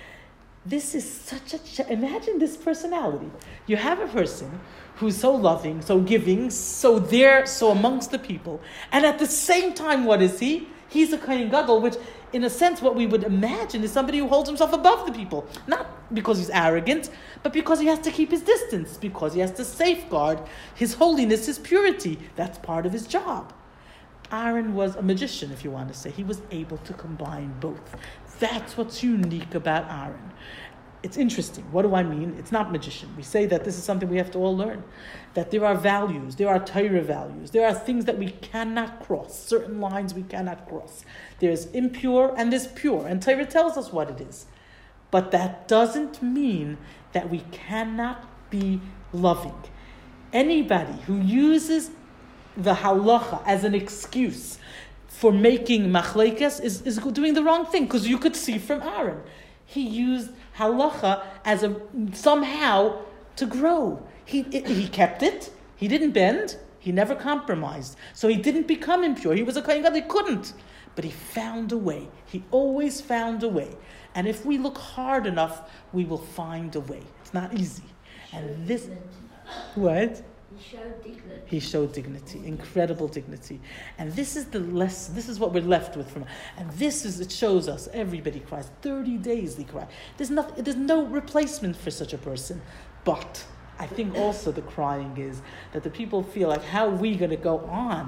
This is such a... Ch- Imagine this personality. You have a person who's so loving, so giving, so there, so amongst the people. And at the same time, what is he? He's a Kohen Gadol, which in a sense what we would imagine is somebody who holds himself above the people. Not because he's arrogant, but because he has to keep his distance, because he has to safeguard his holiness, his purity. That's part of his job. Aaron was a magician, if you want to say. He was able to combine both. That's what's unique about Aaron. It's interesting. What do I mean? It's not magician. We say that this is something we have to all learn. That there are values, there are Torah values, there are things that we cannot cross, certain lines we cannot cross. There's impure and there's pure, and Torah tells us what it is. But that doesn't mean that we cannot be loving. Anybody who uses the halacha as an excuse for making machlekes is, is doing the wrong thing, because you could see from Aaron. He used halacha as a somehow to grow. He he kept it. He didn't bend. He never compromised. So he didn't become impure. He was a Kohen Gadol. He couldn't. But he found a way. He always found a way. And if we look hard enough, we will find a way. It's not easy. And this... What? He showed dignity. He showed dignity, incredible dignity. And this is the less. This is what we're left with from. And this is, it shows us, everybody cries. thirty days they cry. There's nothing, there's no replacement for such a person. But I think also the crying is that the people feel like, how are we going to go on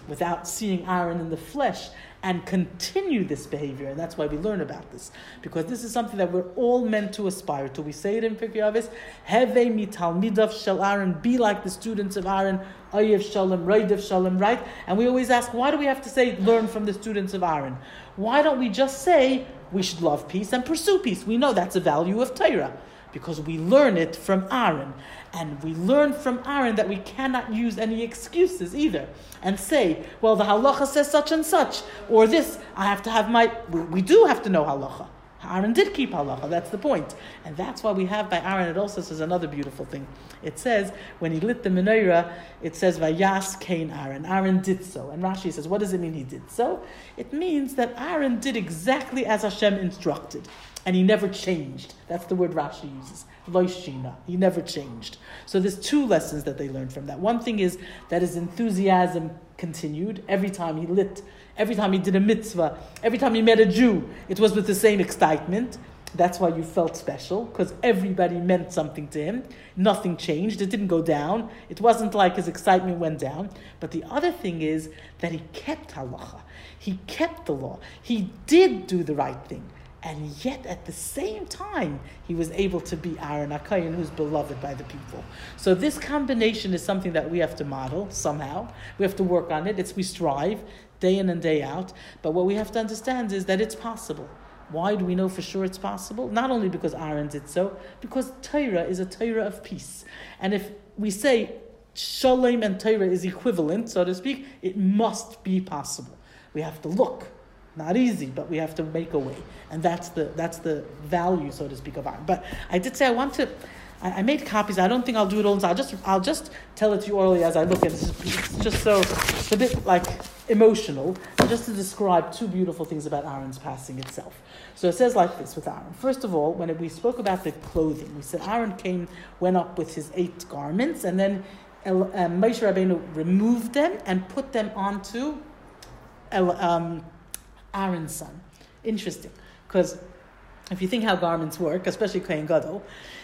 without seeing Aaron in the flesh, and continue this behavior. And that's why we learn about this, because this is something that we're all meant to aspire to. We say it in Pirkei Avos, Heve mitalmidav shel Aaron, be like the students of Aaron, Ayev Shalom, Raidev Shalom, right? And we always ask, why do we have to say, learn from the students of Aaron? Why don't we just say, we should love peace and pursue peace? We know that's a value of Torah, because we learn it from Aaron. And we learn from Aaron that we cannot use any excuses either and say, well, the halacha says such and such, or this, I have to have my, we, we do have to know halacha. Aaron did keep halacha, that's the point. And that's why we have by Aaron, it also says another beautiful thing. It says, when he lit the menorah, it says, Vayas Kain Aaron. Aaron did so. And Rashi says, what does it mean he did so? It means that Aaron did exactly as Hashem instructed. And he never changed. That's the word Rashi uses. Loishina. He never changed. So there's two lessons that they learned from that. One thing is that his enthusiasm continued. Every time he lit, every time he did a mitzvah, every time he met a Jew, it was with the same excitement. That's why you felt special, because everybody meant something to him. Nothing changed. It didn't go down. It wasn't like his excitement went down. But the other thing is that he kept halacha. He kept the law. He did do the right thing. And yet, at the same time, he was able to be Aaron HaKohen, who's beloved by the people. So this combination is something that we have to model somehow. We have to work on it. It's we strive day in and day out. But what we have to understand is that it's possible. Why do we know for sure it's possible? Not only because Aaron did so, because Torah is a Torah of peace. And if we say Shalom and Torah is equivalent, so to speak, it must be possible. We have to look. Not easy, but we have to make a way. And that's the that's the value, so to speak, of Aaron. But I did say I want to, I, I made copies. I don't think I'll do it all. I'll just I'll just tell it to you orally as I look at it. It's just so, it's a bit like emotional, just to describe two beautiful things about Aaron's passing itself. So it says like this with Aaron. First of all, when we spoke about the clothing, we said Aaron came, went up with his eight garments, and then El, um, Moshe Rabbeinu removed them and put them onto El, um, Aaron's son. Interesting, because if you think how garments work, especially Kohen Gadol,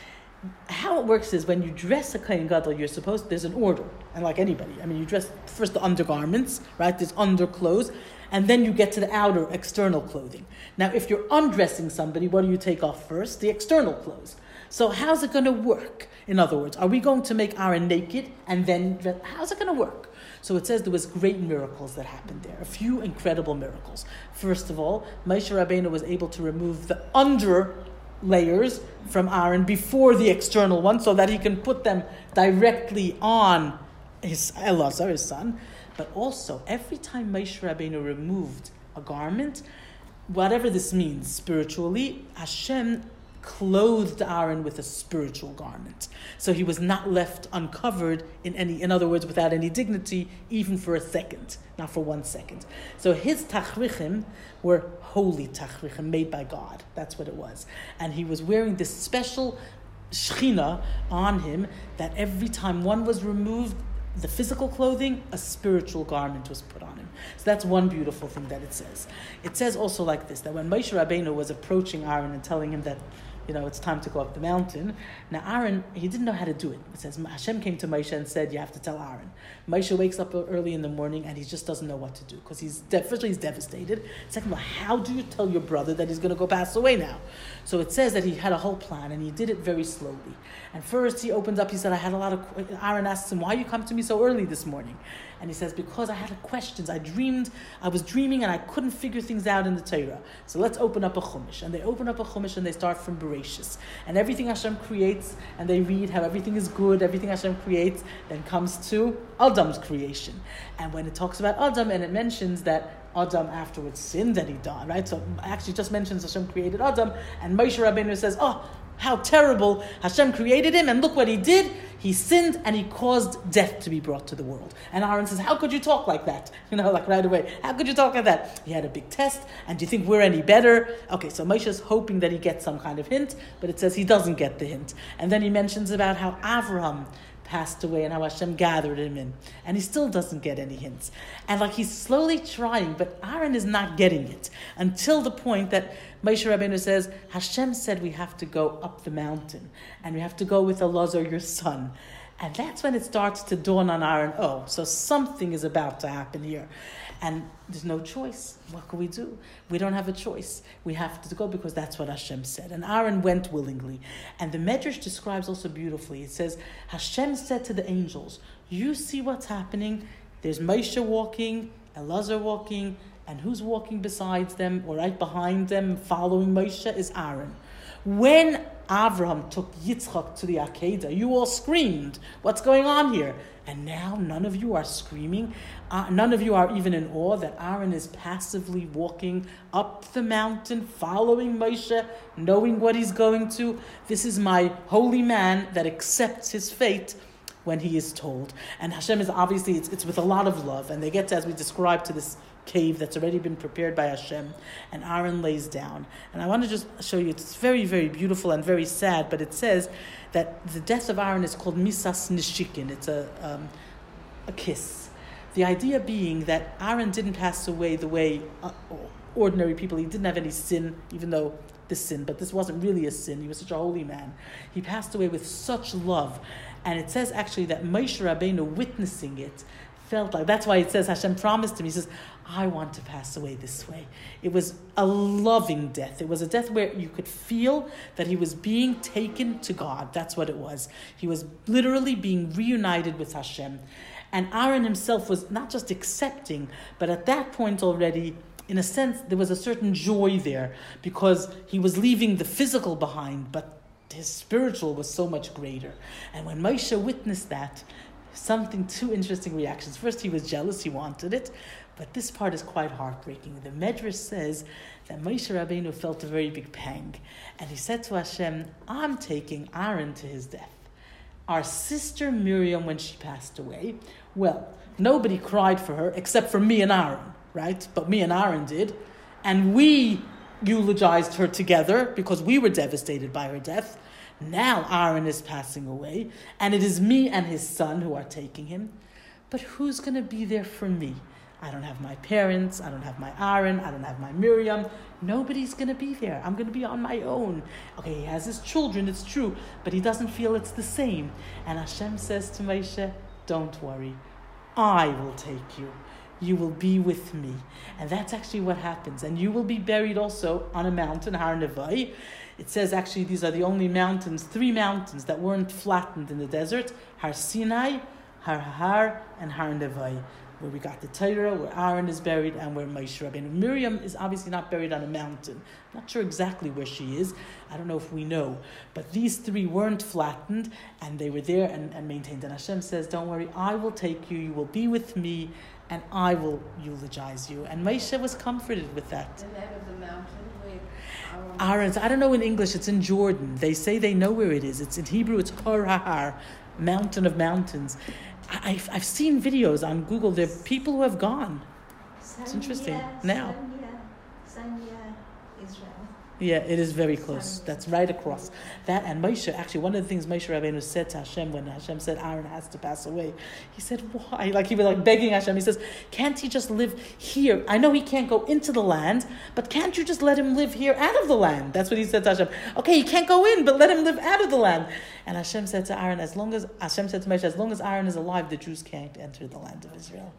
how it works is when you dress a Kohen Gadol, you're supposed, there's an order, and like anybody, I mean, you dress first the undergarments, right? There's underclothes, and then you get to the outer external clothing. Now, if you're undressing somebody, what do you take off first? The external clothes. So how's it going to work? In other words, are we going to make Aaron naked and then dress? How's it going to work? So it says there was great miracles that happened there. A few incredible miracles. First of all, Moshe Rabbeinu was able to remove the under layers from Aaron before the external one, so that he can put them directly on his Elazar, his son. But also, every time Moshe Rabbeinu removed a garment, whatever this means spiritually, Hashem clothed Aaron with a spiritual garment. So he was not left uncovered in any, in other words, without any dignity, even for a second, not for one second. So his tachrichim were holy tachrichim made by God. That's what it was. And he was wearing this special shechina on him that every time one was removed, the physical clothing, a spiritual garment was put on him. So that's one beautiful thing that it says. It says also like this, that when Moshe Rabbeinu was approaching Aaron and telling him that, you know, it's time to go up the mountain. Now Aaron, he didn't know how to do it. It says Hashem came to Moshe and said, you have to tell Aaron. Moshe wakes up early in the morning and he just doesn't know what to do, because he's, de- firstly he's devastated. Second of all, how do you tell your brother that he's going to go pass away now? So it says that he had a whole plan and he did it very slowly. And first he opened up, he said, I had a lot of, Aaron asks him, why you come to me so early this morning? And he says, because I had questions. I dreamed, I was dreaming and I couldn't figure things out in the Torah. So let's open up a Chumash. And they open up a Chumash and they start from Bereshis. And everything Hashem creates, and they read how everything is good, everything Hashem creates, then comes to Adam's creation. And when it talks about Adam, and it mentions that Adam afterwards sinned and he died, right? So actually just mentions Hashem created Adam, and Moshe Rabbeinu says, oh, how terrible, Hashem created him, and look what he did. He sinned and he caused death to be brought to the world. And Aaron says, how could you talk like that? You know, like right away. How could you talk like that? He had a big test, and do you think we're any better? Okay, so Moshe's hoping that he gets some kind of hint, but it says he doesn't get the hint. And then he mentions about how Avraham passed away and how Hashem gathered him in. And he still doesn't get any hints. And like he's slowly trying, but Aaron is not getting it until the point that Moshe Rabbeinu says, Hashem said we have to go up the mountain and we have to go with Elazar, your son. And that's when it starts to dawn on Aaron, oh, so something is about to happen here. And there's no choice. What can we do? We don't have a choice. We have to go because that's what Hashem said. And Aaron went willingly. And the Medrash describes also beautifully. It says, Hashem said to the angels, you see what's happening? There's Moshe walking, Elazar walking, and who's walking besides them or right behind them following Moshe is Aaron. When Avraham took Yitzchak to the Akedah, you all screamed, what's going on here? And now none of you are screaming. Uh, none of you are even in awe that Aaron is passively walking up the mountain, following Moshe, knowing what he's going to. This is my holy man that accepts his fate when he is told. And Hashem is obviously, it's, it's with a lot of love. And they get to, as we described, to this cave that's already been prepared by Hashem. And Aaron lays down. And I want to just show you, it's very, very beautiful and very sad, but it says that the death of Aaron is called Misas Nishikin. It's a, um, a kiss. The idea being that Aaron didn't pass away the way uh, ordinary people, he didn't have any sin, even though this sin, but this wasn't really a sin. He was such a holy man. He passed away with such love. And it says actually that Moshe Rabbeinu witnessing it felt like, that's why it says Hashem promised him, he says, I want to pass away this way. It was a loving death. It was a death where you could feel that he was being taken to God. That's what it was. He was literally being reunited with Hashem. And Aaron himself was not just accepting, but at that point already, in a sense, there was a certain joy there because he was leaving the physical behind, but his spiritual was so much greater. And when Moshe witnessed that, something, two interesting reactions. First, he was jealous, he wanted it, but this part is quite heartbreaking. The Medrash says that Moshe Rabbeinu felt a very big pang, and he said to Hashem, I'm taking Aaron to his death. Our sister Miriam, when she passed away, well, nobody cried for her except for me and Aaron, right? But me and Aaron did, and we eulogized her together because we were devastated by her death. Now Aaron is passing away, and it is me and his son who are taking him. But who's going to be there for me? I don't have my parents, I don't have my Aaron, I don't have my Miriam. Nobody's going to be there. I'm going to be on my own. Okay, he has his children, it's true, but he doesn't feel it's the same. And Hashem says to Moshe, don't worry, I will take you. You will be with me. And that's actually what happens. And you will be buried also on a mountain, Har Nevai. It says actually these are the only mountains, three mountains that weren't flattened in the desert. Har Sinai, Har Har, and Har Nevai, where we got the Torah, where Aaron is buried, and where Moshe Rabbeinu. Miriam is obviously not buried on a mountain. Not sure exactly where she is. I don't know if we know. But these three weren't flattened, and they were there and, and maintained. And Hashem says, don't worry, I will take you, you will be with me, and I will eulogize you. And Moshe was comforted with that. The name of the mountain where Aaron... Aaron's, I don't know in English, it's in Jordan. They say they know where it is. It's in Hebrew, it's Har Har, mountain of mountains. I, I've, I've seen videos on Google. There are people who have gone. It's interesting. Now. Sanya, Israel. Yeah, it is very close. That's right across. That and Moshe, actually, one of the things Moshe Rabbeinu said to Hashem when Hashem said Aaron has to pass away, he said, why? Like he was like begging Hashem. He says, can't he just live here? I know he can't go into the land, but can't you just let him live here out of the land? That's what he said to Hashem. Okay, he can't go in, but let him live out of the land. And Hashem said to Aaron, as long as Hashem said to Moshe, as long as Aaron is alive, the Jews can't enter the land of Israel.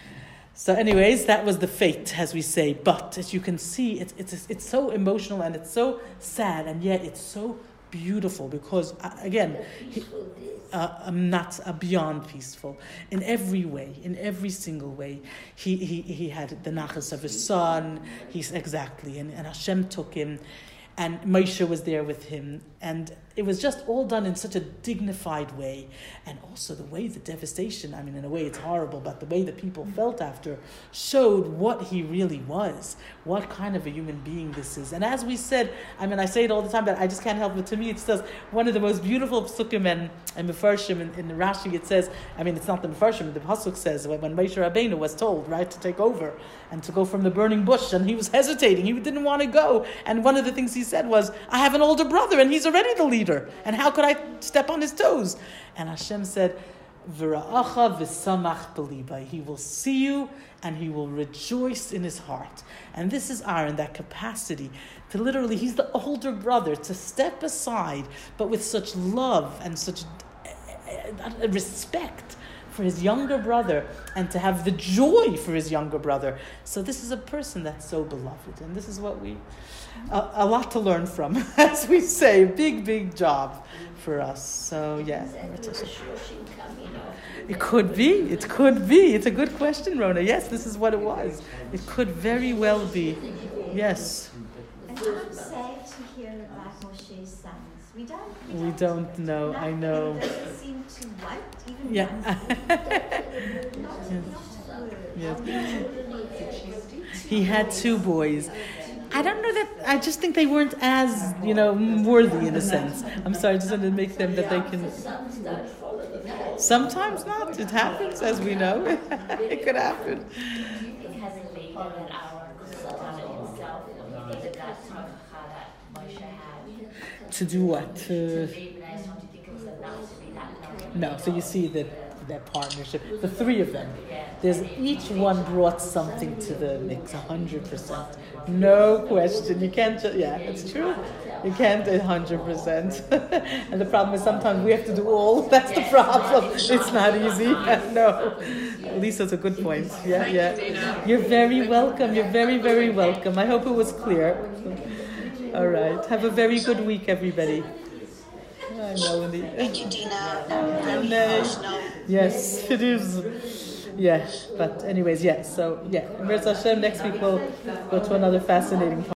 So anyways, that was the fate, as we say. But as you can see, it's it's it's so emotional and it's so sad, and yet it's so beautiful because, uh, again, he, uh, um, not uh, beyond peaceful in every way, in every single way. He he he had the nachas of his son. He's exactly, and, and Hashem took him, and Moshe was there with him, and it was just all done in such a dignified way. And also the way the devastation, I mean, in a way it's horrible, but the way the people felt after showed what he really was, what kind of a human being this is. And as we said, I mean, I say it all the time, but I just can't help it. To me, it says one of the most beautiful psukim and, and mefarshim in, in the Rashi, it says, I mean, it's not the mefarshim, the pasuk says, when, when Moshe Rabbeinu was told, right, to take over and to go from the burning bush, and he was hesitating, he didn't want to go. And one of the things he said was, I have an older brother, and he's already the leader. And how could I step on his toes? And Hashem said, V'ra'acha v'samach b'libai. He will see you and he will rejoice in his heart. And this is Aaron, that capacity to literally, he's the older brother, to step aside, but with such love and such a respect for his younger brother and to have the joy for his younger brother. So this is a person that's so beloved, and this is what we, a, a lot to learn from, as we say, big, big job for us. So yeah. It could be, it could be. It's a good question, Rona. Yes, this is what it was. It could very well be. Yes. And I'm sad to hear about Moshe's sons. We don't. We, We don't know, I know. Nothing doesn't seem to what? Even Yeah. one- not, not a word. Yes. He had two boys. I don't know that, I just think they weren't as, you know, worthy in a sense. I'm sorry, I just wanted to make them that they can. Sometimes not. It happens, as we know. It could happen. It hasn't been that our Sultan himself, the God that Moshe had. To do what? To, To be nice, don't you think it was enough to be that loving? no, so you see that their partnership, the three of them, there's each one brought something to the mix, a hundred percent. No question. You can't just, yeah, it's true. You can't a hundred percent. And the problem is sometimes we have to do all. That's the problem. It's not easy. No. Lisa's a good point. Yeah, yeah. You're very welcome. You're very, very welcome. I hope it was clear. All right. Have a very good week, everybody. I know, Andy. Thank you, Dina. Oh, no. Yes, it is. Yeah, but anyways, yeah. So yeah, Mirza Hashem. Next week we'll go to another fascinating.